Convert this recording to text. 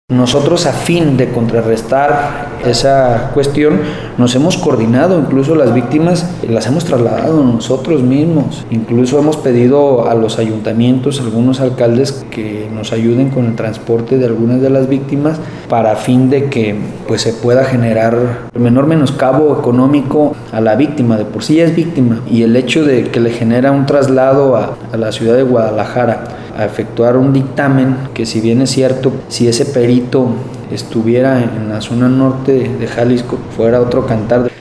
Nosotros, a fin de contrarrestar esa cuestión, nos hemos coordinado, incluso las víctimas las hemos trasladado nosotros mismos, incluso hemos pedido a los ayuntamientos, algunos alcaldes, que nos ayuden con el transporte de algunas de las víctimas para fin de que pues se pueda generar el menor menoscabo económico a la víctima. De por sí ya es víctima, y el hecho de que le genera un traslado a la ciudad de Guadalajara a efectuar un dictamen, que si bien es cierto, si ese perito estuviera en la zona norte de Jalisco, fuera otro cantar.